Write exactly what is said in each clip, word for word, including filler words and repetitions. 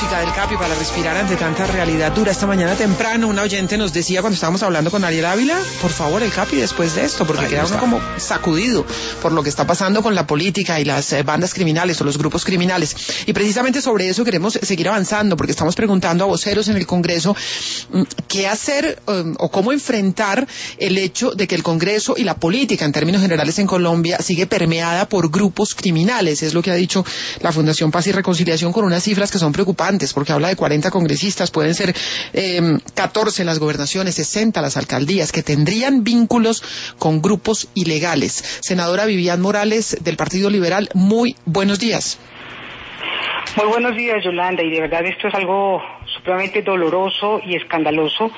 música del Capi para respirar ante tanta realidad dura. Esta mañana temprano una oyente nos decía cuando estábamos hablando con Ariel Ávila, por favor el Capi después de esto, porque queda uno como sacudido por lo que está pasando con la política y las eh, bandas criminales o los grupos criminales. Y precisamente sobre eso queremos seguir avanzando, porque estamos preguntando a voceros en el Congreso qué hacer um, o cómo enfrentar el hecho de que el Congreso y la política en términos generales en Colombia sigue permeada por grupos criminales. Es lo que ha dicho la Fundación Paz y Reconciliación, con unas cifras que son preocupantes, porque habla de cuarenta congresistas, pueden ser eh, catorce las gobernaciones, sesenta las alcaldías, que tendrían vínculos con grupos ilegales. Senadora Vivian Morales, del Partido Liberal, muy buenos días. Muy buenos días, Yolanda, y de verdad esto es algo supremamente doloroso y escandaloso,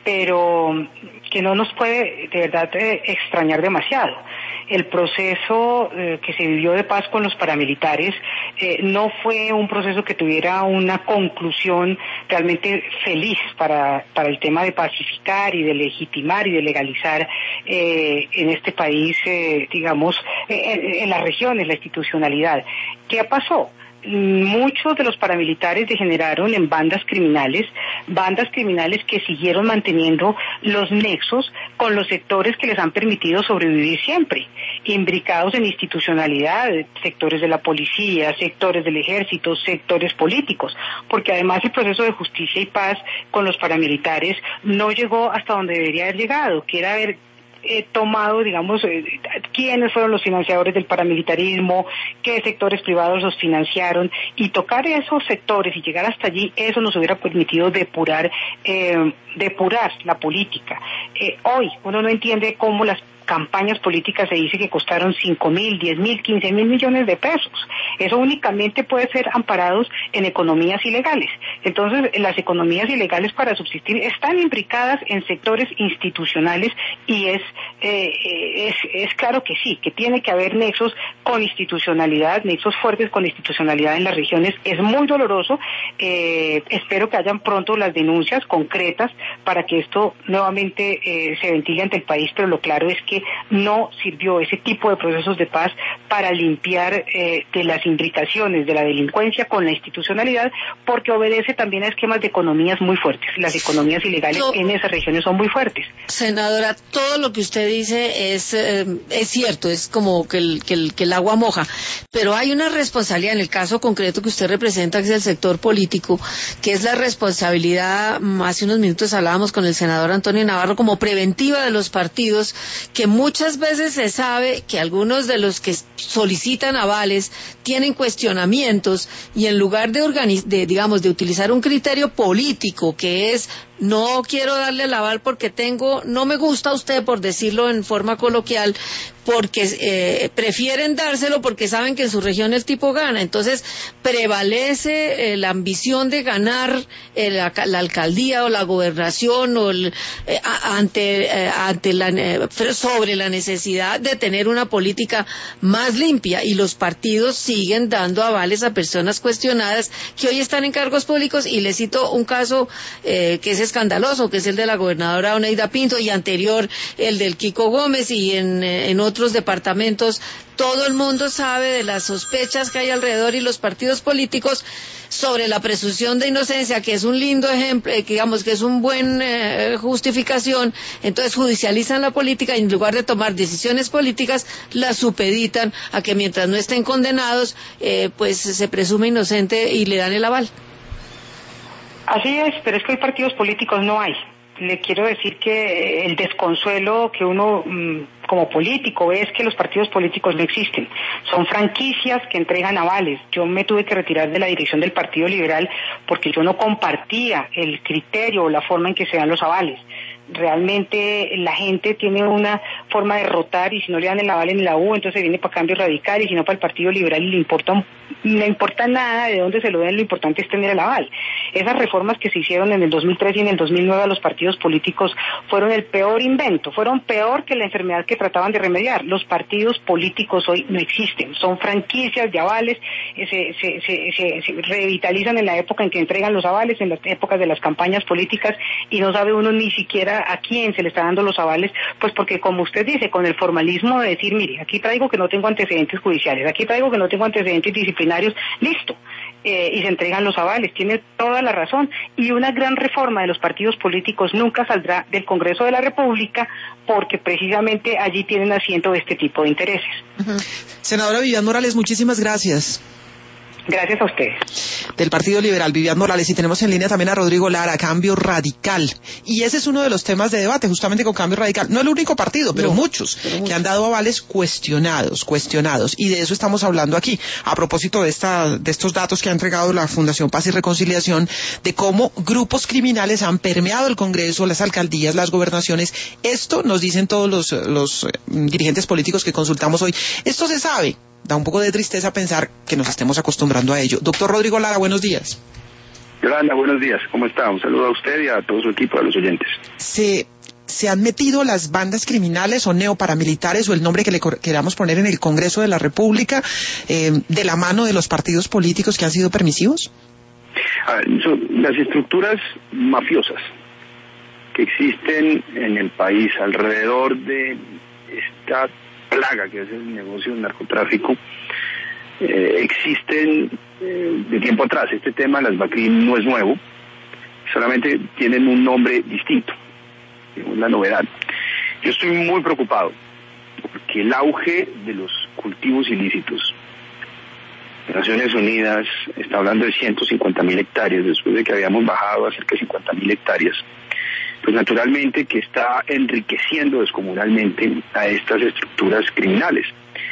pero que no nos puede de verdad eh, extrañar demasiado. El proceso eh, que se vivió de paz con los paramilitares eh, no fue un proceso que tuviera una conclusión realmente feliz para, para el tema de pacificar y de legitimar y de legalizar eh, en este país, eh, digamos, eh, en, en las regiones, la institucionalidad. ¿Qué pasó? Muchos de los paramilitares degeneraron en bandas criminales, bandas criminales que siguieron manteniendo los nexos con los sectores que les han permitido sobrevivir siempre, imbricados en institucionalidad, sectores de la policía, sectores del ejército, sectores políticos, porque además el proceso de justicia y paz con los paramilitares no llegó hasta donde debería haber llegado, que era haber Eh, tomado, digamos, eh, quiénes fueron los financiadores del paramilitarismo, qué sectores privados los financiaron, y tocar esos sectores y llegar hasta allí, eso nos hubiera permitido depurar, eh, depurar la política. Eh, hoy uno no entiende cómo las campañas políticas se dice que costaron cinco mil, diez mil, quince mil millones de pesos. Eso únicamente puede ser amparados en economías ilegales. Entonces, las economías ilegales para subsistir están imbricadas en sectores institucionales y es, eh, es, es claro que sí, que tiene que haber nexos con institucionalidad, nexos fuertes con institucionalidad en las regiones. Es muy doloroso. Eh, espero que hayan pronto las denuncias concretas para que esto nuevamente eh, se ventile ante el país, pero lo claro es que no sirvió ese tipo de procesos de paz para limpiar eh, de las imbricaciones de la delincuencia con la institucionalidad, porque obedece también a esquemas de economías muy fuertes. Las economías ilegales no, en esas regiones son muy fuertes. Senadora, todo lo que usted dice es eh, es cierto, es como que el, que, el, que el agua moja, pero hay una responsabilidad en el caso concreto que usted representa, que es el sector político, que es la responsabilidad, hace unos minutos hablábamos con el senador Antonio Navarro, como preventiva de los partidos, que muchas veces se sabe que algunos de los que solicitan avales tienen cuestionamientos y en lugar de, organiz- de digamos, de utilizar un criterio político que es no quiero darle el aval porque tengo, no me gusta a usted, por decirlo en forma coloquial, porque eh, prefieren dárselo porque saben que en su región el tipo gana. Entonces prevalece eh, la ambición de ganar eh, la, la alcaldía o la gobernación o el, eh, ante eh, ante la eh, sobre la necesidad de tener una política más limpia, y los partidos siguen dando avales a personas cuestionadas que hoy están en cargos públicos. Y les cito un caso eh, que es escandaloso, que es el de la gobernadora Oneida Pinto, y anterior el del Kiko Gómez, y en, en otros departamentos todo el mundo sabe de las sospechas que hay alrededor, y los partidos políticos sobre la presunción de inocencia, que es un lindo ejemplo, eh, digamos que es un buen eh, justificación, entonces judicializan la política y en lugar de tomar decisiones políticas las supeditan a que mientras no estén condenados eh, pues se presume inocente y le dan el aval. Así es, pero es que hoy partidos políticos no hay. Le quiero decir que el desconsuelo que uno mmm, como político ve es que los partidos políticos no existen. Son franquicias que entregan avales. Yo me tuve que retirar de la dirección del Partido Liberal porque yo no compartía el criterio o la forma en que se dan los avales. Realmente la gente tiene una forma de rotar, y si no le dan el aval en la U, entonces viene para Cambio Radical, y si no para el Partido Liberal, y le importa, le importa nada de dónde se lo den, lo importante es tener el aval. Esas reformas que se hicieron en el dos mil tres y en el dos mil nueve a los partidos políticos fueron el peor invento, fueron peor que la enfermedad que trataban de remediar. Los partidos políticos hoy no existen, son franquicias de avales, se, se, se, se, se revitalizan en la época en que entregan los avales, en las épocas de las campañas políticas, y no sabe uno ni siquiera a quién se le está dando los avales, pues porque, como usted dice, con el formalismo de decir, mire, aquí traigo que no tengo antecedentes judiciales, aquí traigo que no tengo antecedentes disciplinarios, listo. eh, y se entregan los avales. Tiene toda la razón. Y una gran reforma de los partidos políticos nunca saldrá del Congreso de la República porque precisamente allí tienen asiento este tipo de intereses. Uh-huh. Senadora Vivian Morales, muchísimas gracias. Gracias a ustedes. Del Partido Liberal, Vivian Morales, y tenemos en línea también a Rodrigo Lara, Cambio Radical. Y ese es uno de los temas de debate, justamente con Cambio Radical. No el único partido, pero, no, muchos, pero muchos, que han dado avales cuestionados, cuestionados. Y de eso estamos hablando aquí, a propósito de, esta, de estos datos que ha entregado la Fundación Paz y Reconciliación, de cómo grupos criminales han permeado el Congreso, las alcaldías, las gobernaciones. Esto nos dicen todos los, los eh, dirigentes políticos que consultamos hoy. Esto se sabe. Da un poco de tristeza pensar que nos estemos acostumbrando a ello. Doctor Rodrigo Lara, buenos días. Yolanda, buenos días. ¿Cómo está? Un saludo a usted y a todo su equipo, a los oyentes. ¿Se, se han metido las bandas criminales o neoparamilitares o el nombre que le queramos poner en el Congreso de la República eh, de la mano de los partidos políticos que han sido permisivos? A ver, son las estructuras mafiosas que existen en el país alrededor de esta plaga que es el negocio del narcotráfico, eh, existen eh, de tiempo atrás. Este tema, las BACRIM, no es nuevo, solamente tienen un nombre distinto, es la novedad. Yo estoy muy preocupado porque el auge de los cultivos ilícitos, Naciones Unidas está hablando de ciento cincuenta mil hectáreas, después de que habíamos bajado a cerca de cincuenta mil hectáreas, pues naturalmente que está enriqueciendo descomunalmente a estas estructuras criminales.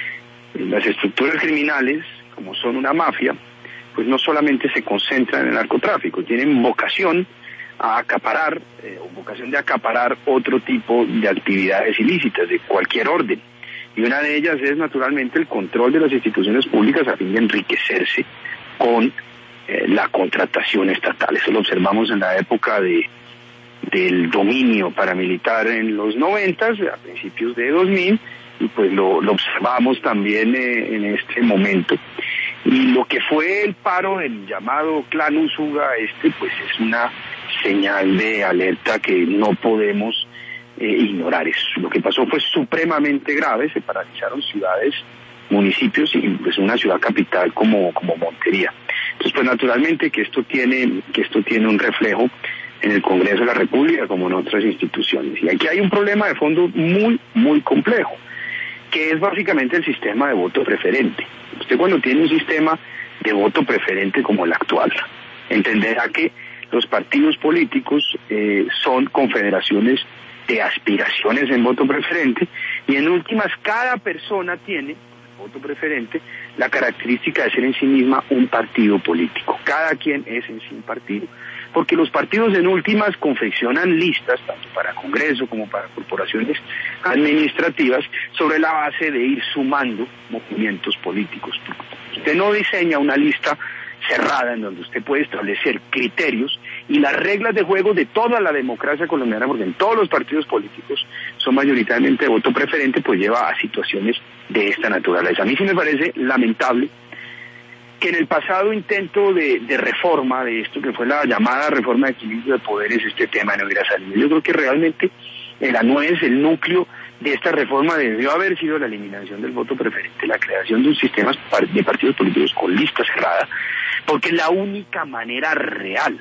Las estructuras criminales, como son una mafia, pues no solamente se concentran en el narcotráfico, tienen vocación a acaparar, eh, o vocación de acaparar otro tipo de actividades ilícitas de cualquier orden. Y una de ellas es naturalmente el control de las instituciones públicas a fin de enriquecerse con eh, la contratación estatal. Eso lo observamos en la época de del dominio paramilitar en los noventas, a principios de dos mil, y pues lo, lo observamos también eh, en este momento. Y lo que fue el paro del llamado Clan Usuga, este pues es una señal de alerta que no podemos eh, ignorar. Eso, lo que pasó fue supremamente grave, se paralizaron ciudades, municipios y pues una ciudad capital como, como Montería. Entonces pues naturalmente que esto tiene, que esto tiene un reflejo en el Congreso de la República como en otras instituciones. Y aquí hay un problema de fondo muy, muy complejo, que es básicamente el sistema de voto preferente. Usted cuando tiene un sistema de voto preferente como el actual, entenderá que los partidos políticos eh, son confederaciones de aspiraciones en voto preferente y en últimas cada persona tiene voto preferente la característica de ser en sí misma un partido político. Cada quien es en sí un partido. Porque los partidos en últimas confeccionan listas, tanto para Congreso como para corporaciones administrativas, sobre la base de ir sumando movimientos políticos. Usted no diseña una lista cerrada en donde usted puede establecer criterios y las reglas de juego de toda la democracia colombiana, porque en todos los partidos políticos son mayoritariamente de voto preferente, pues lleva a situaciones de esta naturaleza. A mí sí me parece lamentable que en el pasado intento de, de reforma de esto, que fue la llamada reforma de equilibrio de poderes, este tema no hubiera salido. Yo creo que realmente la nuez, el núcleo de esta reforma debió haber sido la eliminación del voto preferente, la creación de un sistema de partidos políticos con lista cerrada, porque es la única manera real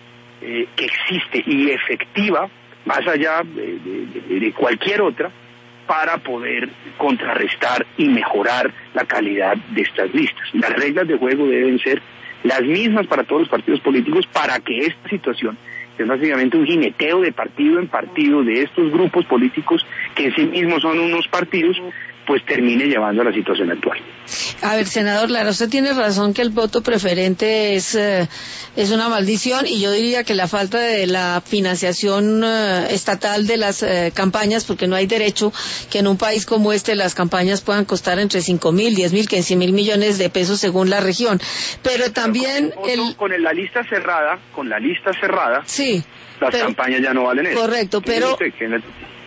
eh, que existe y efectiva, más allá de, de, de cualquier otra, para poder contrarrestar y mejorar la calidad de estas listas. Las reglas de juego deben ser las mismas para todos los partidos políticos para que esta situación, que es básicamente un jineteo de partido en partido de estos grupos políticos que en sí mismos son unos partidos, pues termine llevando a la situación actual. A ver, senador Lara, usted tiene razón que el voto preferente es, eh, es una maldición y yo diría que la falta de la financiación eh, estatal de las eh, campañas, porque no hay derecho que en un país como este las campañas puedan costar entre cinco mil, diez mil, quince mil millones de pesos según la región. Pero también... Con, el voto, el... con la lista cerrada, con la lista cerrada, sí, las pero, campañas ya no valen eso. Correcto, pero...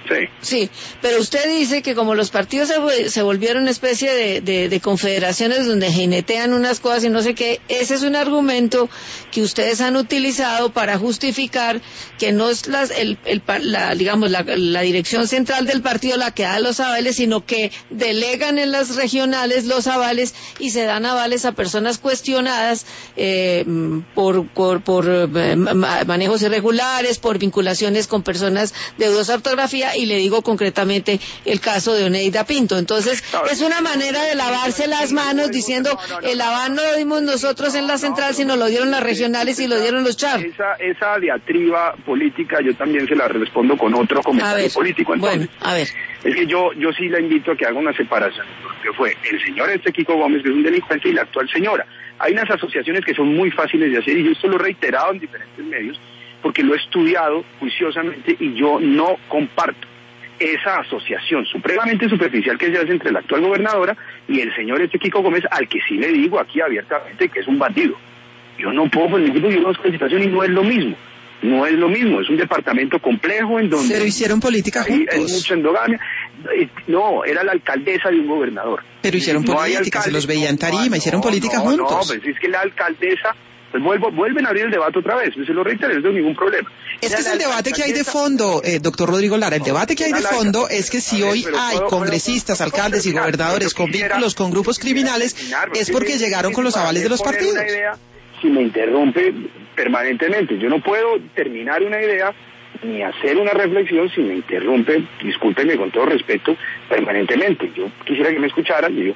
Sí. Sí, pero usted dice que como los partidos se, se volvieron una especie de, de, de confederaciones donde jinetean unas cosas y no sé qué, ese es un argumento que ustedes han utilizado para justificar que no es las, el, el, la, digamos, la, la dirección central del partido la que da los avales, sino que delegan en las regionales los avales y se dan avales a personas cuestionadas eh, por, por, por eh, manejos irregulares, por vinculaciones con personas de dudosa ortografía, y le digo concretamente el caso de Oneida Pinto. Entonces, es una manera de lavarse las manos diciendo, el aval no lo dimos nosotros en la central, sino lo dieron las regionales y lo dieron los char. Esa, esa diatriba política yo también se la respondo con otro comentario político. Entonces, bueno, a ver. Es que yo, yo sí la invito a que haga una separación, porque fue el señor este Kiko Gómez, que es un delincuente, y la actual señora. Hay unas asociaciones que son muy fáciles de hacer, y yo esto lo he reiterado en diferentes medios, porque lo he estudiado juiciosamente y yo no comparto esa asociación supremamente superficial que se hace entre la actual gobernadora y el señor este Kiko Gómez, al que sí le digo aquí abiertamente que es un bandido. Yo no puedo poner equipo, yo conozco la situación y no es lo mismo. No es lo mismo, es un departamento complejo en donde... Pero hicieron política hay, juntos. Hay mucha endogamia. No, era la alcaldesa de un gobernador. Pero hicieron no política, se los veía en tarima, no, hicieron política no, juntos. No, pues es que la alcaldesa... Pues vuelvo, vuelven a abrir el debate otra vez, se lo reitero, no tengo ningún problema. Es que es el debate que hay de fondo, eh, doctor Rodrigo Lara, el debate que hay de fondo es que si hoy hay congresistas, alcaldes y gobernadores con vínculos con grupos criminales, es porque llegaron con los avales de los partidos. Si me interrumpe permanentemente, yo no puedo terminar una idea ni hacer una reflexión si me interrumpe, discúlpeme con todo respeto, permanentemente. Yo quisiera que me escucharan y yo...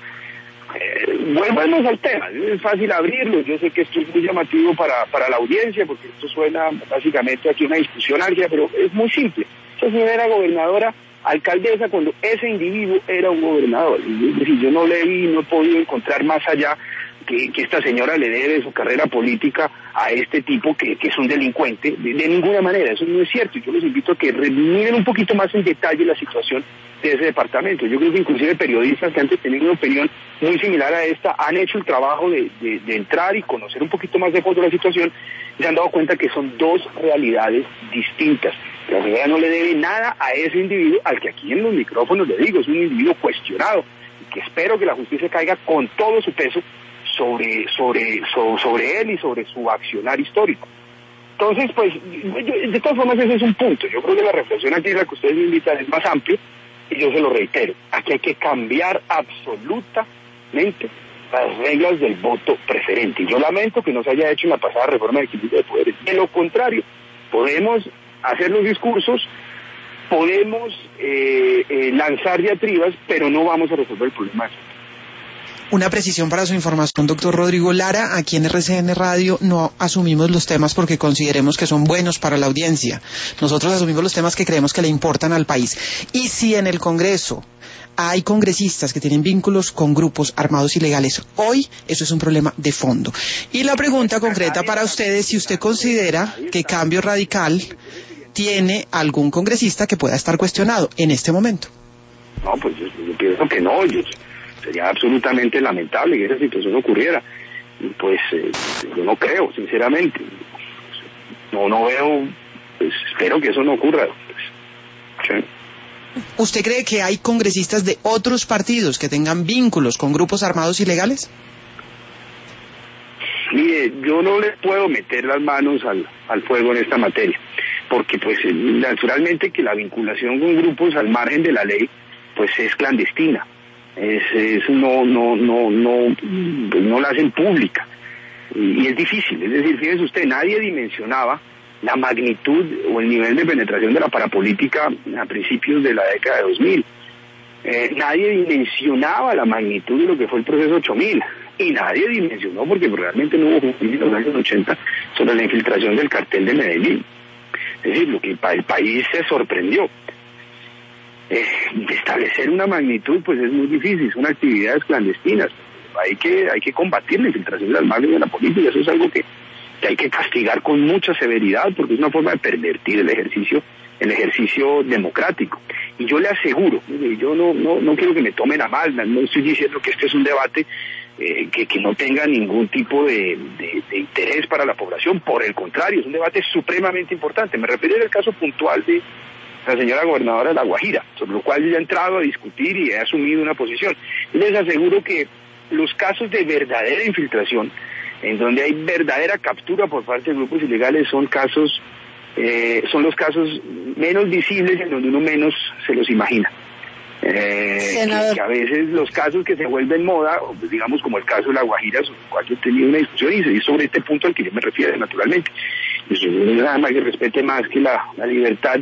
Eh, volvemos al tema, es fácil abrirlo, yo sé que esto es muy llamativo para, para la audiencia, porque esto suena básicamente aquí una discusión amplia, pero es muy simple. Esa señora era gobernadora, alcaldesa, cuando ese individuo era un gobernador. Es decir, yo no le vi, no he podido encontrar más allá que, que esta señora le debe su carrera política a este tipo que, que es un delincuente, de, de ninguna manera, eso no es cierto. Yo les invito a que miren un poquito más en detalle la situación de ese departamento. Yo creo que inclusive periodistas que antes tenían una opinión muy similar a esta han hecho el trabajo de, de, de entrar y conocer un poquito más de fondo la situación y se han dado cuenta que son dos realidades distintas. La señora no le debe nada a ese individuo al que aquí en los micrófonos le digo, es un individuo cuestionado y que espero que la justicia caiga con todo su peso sobre, sobre, sobre, sobre él y sobre su accionar histórico. Entonces, pues, yo, de todas formas ese es un punto. Yo creo que la reflexión aquí, la que ustedes me invitan, es más amplia. Y yo se lo reitero, aquí hay que cambiar absolutamente las reglas del voto preferente. Y yo lamento que no se haya hecho en la pasada reforma de equilibrio de poderes. De lo contrario, podemos hacer los discursos, podemos eh, eh, lanzar diatribas, pero no vamos a resolver el problema. Una precisión para su información, doctor Rodrigo Lara. Aquí en R C N Radio no asumimos los temas porque consideremos que son buenos para la audiencia. Nosotros asumimos los temas que creemos que le importan al país. Y si en el Congreso hay congresistas que tienen vínculos con grupos armados ilegales, hoy eso es un problema de fondo. Y la pregunta concreta para ustedes, si usted considera que Cambio Radical tiene algún congresista que pueda estar cuestionado en este momento. No, pues yo, yo pienso que no, yo... Sería absolutamente lamentable que esa situación ocurriera. Y pues eh, yo no creo, sinceramente. No, no veo, pues espero que eso no ocurra. Pues, sí. ¿Usted cree que hay congresistas de otros partidos que tengan vínculos con grupos armados ilegales? Mire, yo no le puedo meter las manos al, al fuego en esta materia, porque pues naturalmente que la vinculación con grupos al margen de la ley, pues es clandestina. Es, es no no no no no la hacen pública y, y es difícil, es decir, fíjese usted, nadie dimensionaba la magnitud o el nivel de penetración de la parapolítica a principios de la década de dos mil. Eh, nadie dimensionaba la magnitud de lo que fue el proceso ocho mil y nadie dimensionó, porque realmente no hubo justicia en los años ochenta sobre la infiltración del cartel de Medellín. Es decir, lo que el país se sorprendió. Eh, de establecer una magnitud pues es muy difícil, son actividades clandestinas, hay que hay que combatir la infiltración del margen de la política, eso es algo que, que hay que castigar con mucha severidad porque es una forma de pervertir el ejercicio el ejercicio democrático. Y yo le aseguro, yo no no no quiero que me tomen a mal, no estoy diciendo que este es un debate eh, que, que no tenga ningún tipo de, de, de interés para la población, por el contrario, es un debate supremamente importante. Me refiero al caso puntual de la señora gobernadora de La Guajira, sobre lo cual yo ya he entrado a discutir y he asumido una posición. Les aseguro que los casos de verdadera infiltración, en donde hay verdadera captura por parte de grupos ilegales, son casos, eh, son los casos menos visibles, en donde uno menos se los imagina. Eh, que, que a veces los casos que se vuelven moda, digamos como el caso de La Guajira, sobre el cual yo he tenido una discusión, y es sobre este punto al que yo me refiero, naturalmente. Yo nada más que respete más que la, la libertad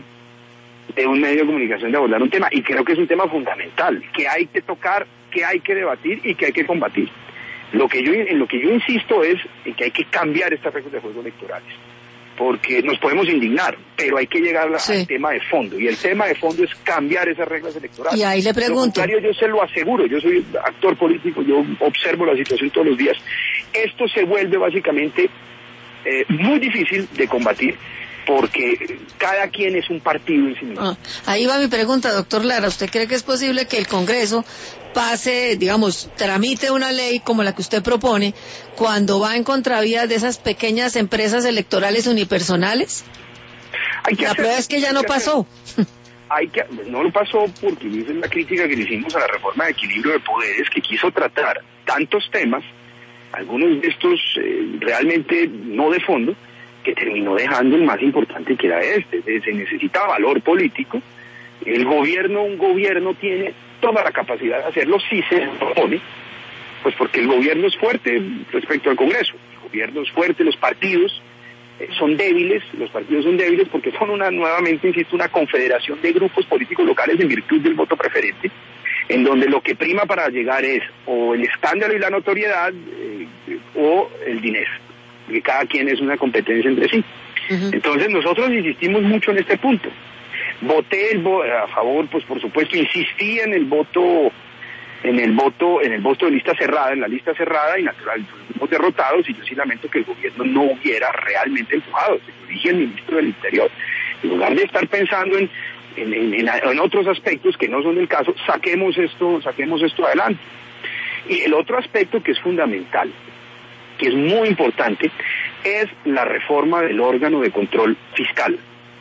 de un medio de comunicación de abordar un tema, y creo que es un tema fundamental, que hay que tocar, que hay que debatir y que hay que combatir. Lo que yo, en lo que yo insisto es en que hay que cambiar estas reglas de juego electorales, porque nos podemos indignar, pero hay que llegar a, sí. al tema de fondo, y el tema de fondo es cambiar esas reglas electorales. Y ahí le pregunto. Lo contrario, yo se lo aseguro, yo soy actor político, yo observo la situación todos los días. Esto se vuelve básicamente eh, muy difícil de combatir, porque cada quien es un partido en sí mismo. Ah, ahí va mi pregunta, doctor Lara. ¿Usted cree que es posible que el Congreso pase, digamos, tramite una ley como la que usted propone cuando va en contravía de esas pequeñas empresas electorales unipersonales? Hay que la hacer, prueba es que ya no pasó. Hay que, no lo pasó porque esa es la crítica que le hicimos a la reforma de equilibrio de poderes, que quiso tratar tantos temas, algunos de estos eh, realmente no de fondo, que terminó dejando el más importante, que era este. Se necesita valor político. El gobierno, un gobierno tiene toda la capacidad de hacerlo si se propone, pues porque el gobierno es fuerte respecto al Congreso. El gobierno es fuerte, los partidos eh, son débiles, los partidos son débiles porque son una, nuevamente, insisto, una confederación de grupos políticos locales en virtud del voto preferente, en donde lo que prima para llegar es o el escándalo y la notoriedad eh, o el dinero, que cada quien es una competencia entre sí. Uh-huh. Entonces nosotros insistimos mucho en este punto. Voté el vo- a favor, pues por supuesto, insistí en el voto, en el voto, en el voto de lista cerrada, en la lista cerrada, y naturalmente fuimos derrotados, y yo sí lamento que el gobierno no hubiera realmente empujado. Se lo dije al ministro del Interior. En lugar de estar pensando en, en, en, en, en otros aspectos que no son del caso, saquemos esto, saquemos esto adelante. Y el otro aspecto que es fundamental, que es muy importante, es la reforma del órgano de control fiscal.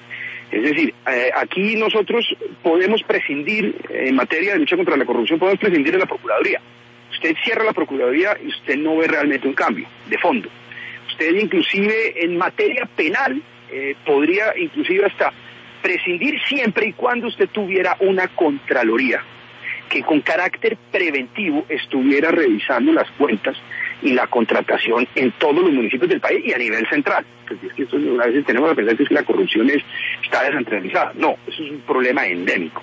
Es decir, eh, aquí nosotros podemos prescindir, en materia de lucha contra la corrupción, podemos prescindir de la Procuraduría. Usted cierra la Procuraduría y usted no ve realmente un cambio de fondo. Usted inclusive en materia penal eh, podría inclusive hasta prescindir siempre y cuando usted tuviera una Contraloría que con carácter preventivo estuviera revisando las cuentas y la contratación en todos los municipios del país y a nivel central. Pues es que esto, a veces tenemos la pensar que, es que la corrupción es, está descentralizada. No, eso es un problema endémico.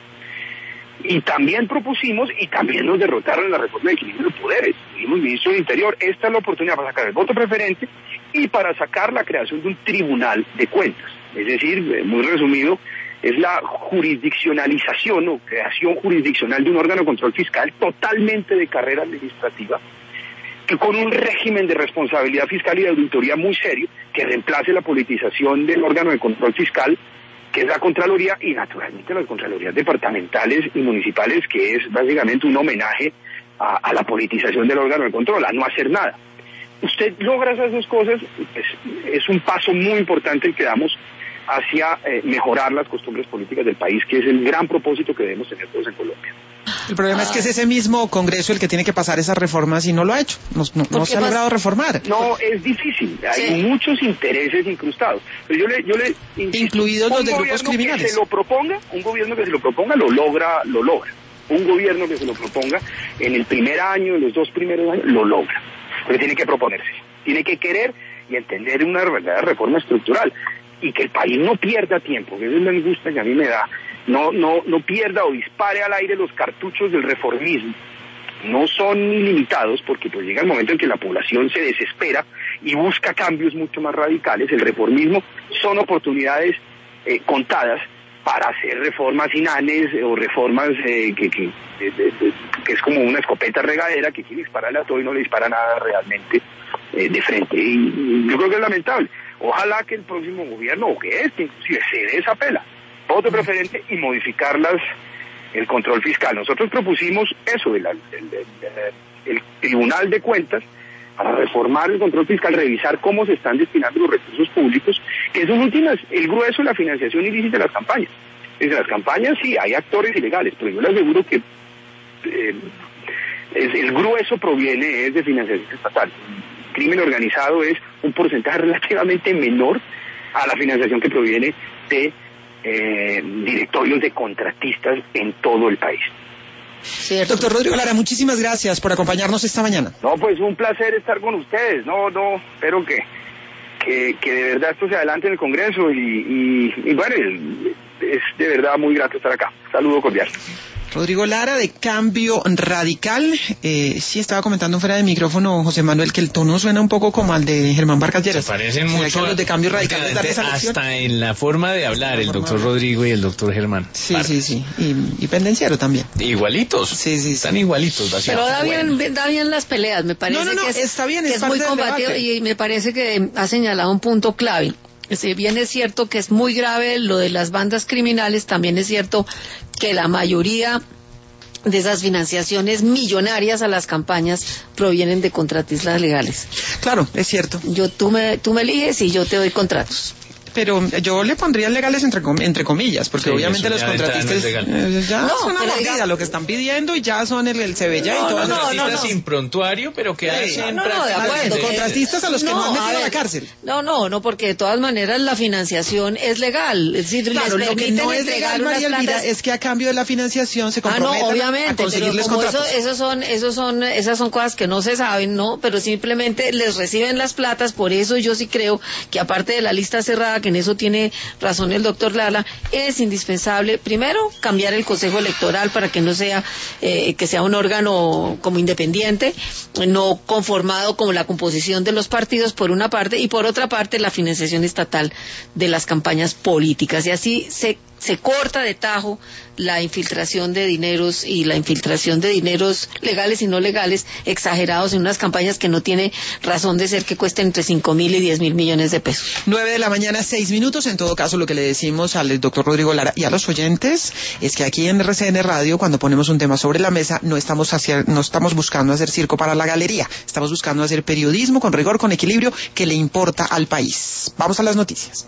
Y también propusimos, y también nos derrotaron en la reforma de equilibrio de poderes. Dijimos, ministro del Interior, esta es la oportunidad para sacar el voto preferente y para sacar la creación de un tribunal de cuentas. Es decir, muy resumido, es la jurisdiccionalización o creación jurisdiccional de un órgano de control fiscal totalmente de carrera administrativa, que con un régimen de responsabilidad fiscal y de auditoría muy serio, que reemplace la politización del órgano de control fiscal, que es la Contraloría, y naturalmente las Contralorías departamentales y municipales, que es básicamente un homenaje a, a la politización del órgano de control, a no hacer nada. Usted logra esas dos cosas, pues, es un paso muy importante el que damos hacia eh, mejorar las costumbres políticas del país, que es el gran propósito que debemos tener todos en Colombia. El problema ah. es que es ese mismo Congreso el que tiene que pasar esas reformas y no lo ha hecho, no, no, no se ha logrado reformar. No, es difícil, hay sí. muchos intereses incrustados. Pero yo le, yo le insisto, incluidos los de grupos criminales. Que se lo proponga, un gobierno que se lo proponga lo logra, lo logra. Un gobierno que se lo proponga en el primer año, en los dos primeros años, lo logra. Pero tiene que proponerse, tiene que querer y entender una verdadera reforma estructural. Y que el país no pierda tiempo, que eso es la angustia que a mí me da, no, no, no pierda o dispare al aire los cartuchos del reformismo. No son ilimitados porque pues llega el momento en que la población se desespera y busca cambios mucho más radicales. El reformismo son oportunidades eh, contadas para hacer reformas inanes o reformas eh, que, que, de, de, de, que es como una escopeta regadera que quiere dispararle a todo y no le dispara nada realmente eh, de frente. Y yo creo que es lamentable. Ojalá que el próximo gobierno, o que este inclusive, se dé esa pela, voto preferente y modificar las, el control fiscal. Nosotros propusimos eso, el, el, el, el Tribunal de Cuentas, para reformar el control fiscal, revisar cómo se están destinando los recursos públicos, que son últimas, el grueso de la financiación ilícita de las campañas. En las campañas sí, hay actores ilegales, pero yo le aseguro que eh, es, el grueso proviene es de financiación estatal. El crimen organizado es un porcentaje relativamente menor a la financiación que proviene de eh, directorios de contratistas en todo el país. Cierto. Doctor Rodrigo Lara, muchísimas gracias por acompañarnos esta mañana. No, pues un placer estar con ustedes. No, no, espero que, que, que de verdad esto se adelante en el Congreso y, y, y bueno, es de verdad muy grato estar acá. Saludo cordial. Rodrigo Lara, de Cambio Radical. Eh, sí, estaba comentando fuera de micrófono, José Manuel, que el tono suena un poco como al de Germán Vargas Lleras. Se parecen mucho. Los de Cambio Radical de hasta en la forma de hablar, el doctor Rodrigo y el doctor Germán. Sí, Vargas. sí, sí. Y, y pendenciero también. Igualitos. Sí, sí. Están igualitos. Pero da bien, da bien las peleas, me parece no, no, no, que es, está bien, que es, es muy combativo y me parece que ha señalado un punto clave. Si bien es cierto que es muy grave lo de las bandas criminales, también es cierto que la mayoría de esas financiaciones millonarias a las campañas provienen de contratistas legales. Claro, es cierto. Yo, tú me, tú me eliges y yo te doy contratos. Pero yo le pondría legales entre, entre comillas, porque sí, obviamente los contratistas eh, ya no, son una mordida, diga... lo que están pidiendo y ya son el, el Cebella no, y todo. No, no, no, no, no. Sin prontuario, pero que sí, hacen no, no, de acuerdo. Contratistas a los que no, no han metido a, a la cárcel. No, no, no, porque de todas maneras la financiación es legal. Es decir, claro, les lo que no es legal, María Elvira, plantas... es que a cambio de la financiación se comprometen ah, no, obviamente, a conseguirles pero como contratos. Eso, esos son, esos son, esas son cosas que no se saben, ¿no? Pero simplemente les reciben las platas, por eso yo sí creo que aparte de la lista cerrada, que en eso tiene razón el doctor Lara, es indispensable, primero, cambiar el Consejo Electoral para que no sea, eh, que sea un órgano como independiente, no conformado como la composición de los partidos, por una parte, y por otra parte, la financiación estatal de las campañas políticas. Y así se se corta de tajo la infiltración de dineros y la infiltración de dineros legales y no legales exagerados en unas campañas que no tiene razón de ser que cuesten entre cinco mil y diez mil millones de pesos. Nueve de la mañana, seis minutos. En todo caso, lo que le decimos al doctor Rodrigo Lara y a los oyentes es que aquí en R C N Radio, cuando ponemos un tema sobre la mesa, no estamos hacia, no estamos buscando hacer circo para la galería. Estamos buscando hacer periodismo con rigor, con equilibrio, que le importa al país. Vamos a las noticias.